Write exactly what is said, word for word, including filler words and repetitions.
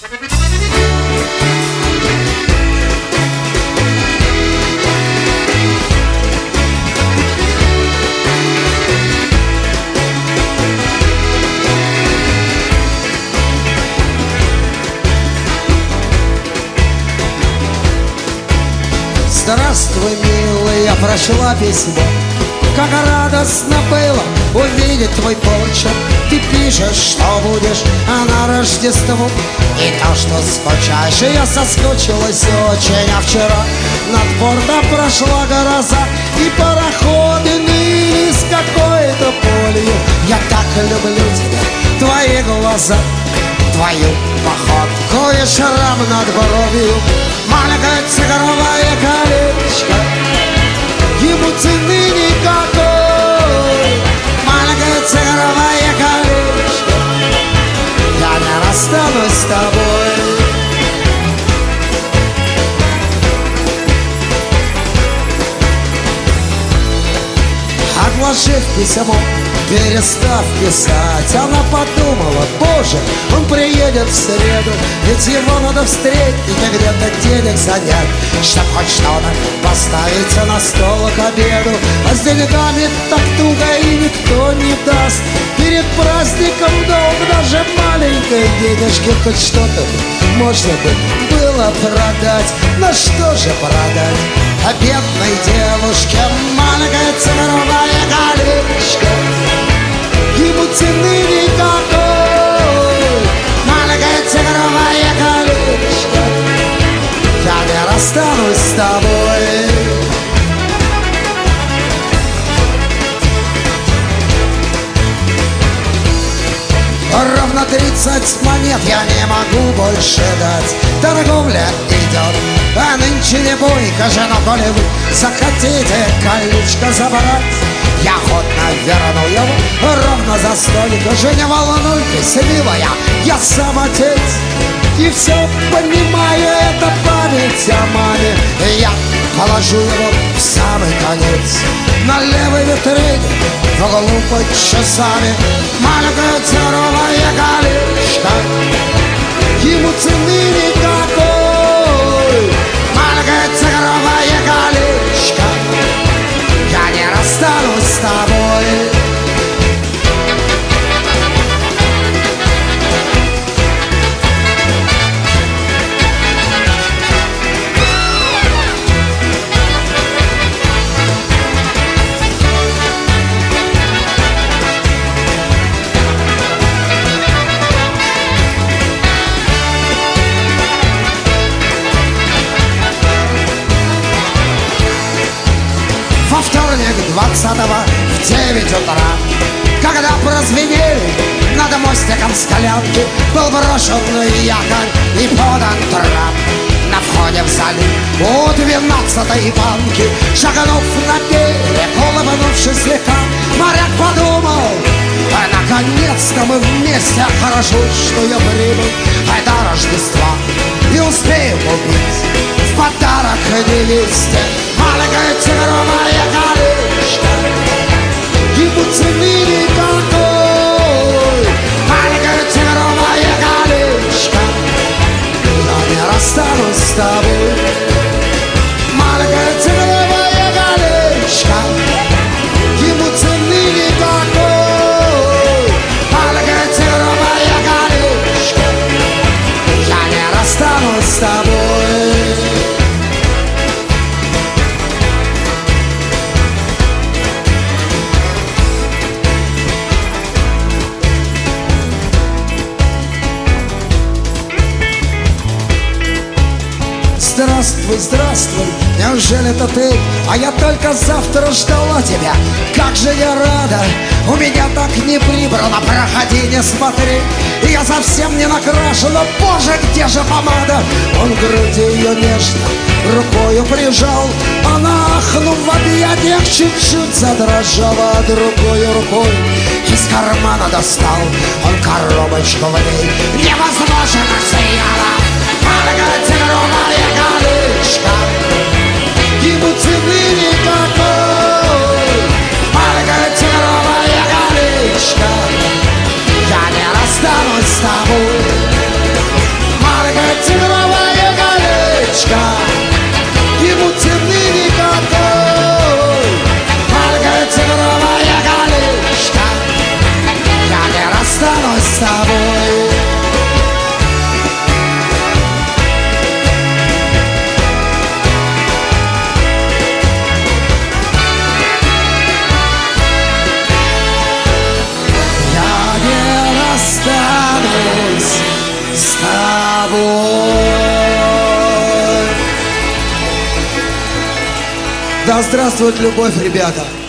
Здравствуй, милый, я прочла письмо. Как радостно было увидеть твой почерк. Ты пишешь, что будешь на Рождество. И то, что скучаешь, и я соскучилась очень. А вчера над портом прошла гроза, и пароходы ныли с какой-то полью. Я так люблю тебя, твои глаза, твою походку и шрам над бровью. Маленькое тигровое колечко, ему цены никакой. Маленькое тигровое колечко, я не расстанусь с тобой. Отложив письмо, перестав писать, она подумала: боже, он приедет в среду, ведь его надо встретить и где-то денег занять, чтоб хоть что-то поставить на стол к обеду. А с деньгами так туго и никто не даст. Перед праздником долг даже маленькой денежки, хоть что-то можно бы было продать. Но что же продать? А бедной девушке маленькое цифровое колечко, ему цены никакой. Маленькое цифровое колечко, я не расстанусь с тобой. Ровно тридцать монет я не могу больше дать. Торговля идет, а нынче не бойко же, но коли вы захотите колечко забрать, я охотно верну его ровно за столько же. Не волнуйтесь, милая, я сам отец, и все понимаю, это память о маме. И я положу его в самый конец на левой витрине в углу под часами. Маленькое цифровое колечко, ему цены никакой. Маленькое цифровое колечко, я не расстанусь с тобой. Во вторник двадцатого в девять утра, когда прозвенели над мостиком склянки, был брошен якорь и подан трап. На входе в залив у двенадцатой банки, шагнув на берег, улыбнувшись слегка, моряк подумал: а наконец-то мы вместе, хорошо, что я прибыл до Рождества и успеем убить в подарок невесте маленькое цифровое колечко, ему цены никакой. Маленькое цифровое колечко, я не расстанусь с тобой. Маленькое цифровое колечко, ему цены никакой. Маленькое цифровое колечко, я не расстанусь с тобой. Здравствуй, здравствуй, неужели это ты? А я только завтра ждала тебя. Как же я рада, у меня так не прибрано. Проходи, не смотри, я совсем не накрашена. Боже, где же помада? Он к груди ее нежно рукою прижал. Она, ахнув в объятиях, чуть-чуть задрожала. А другой рукой из кармана достал он коробочку, в ней невозможно сияла маленькое цифровое колечко, ему цены никакой. Маленькое цифровое колечко, я не расстанусь с тобой. Да здравствует любовь, ребята!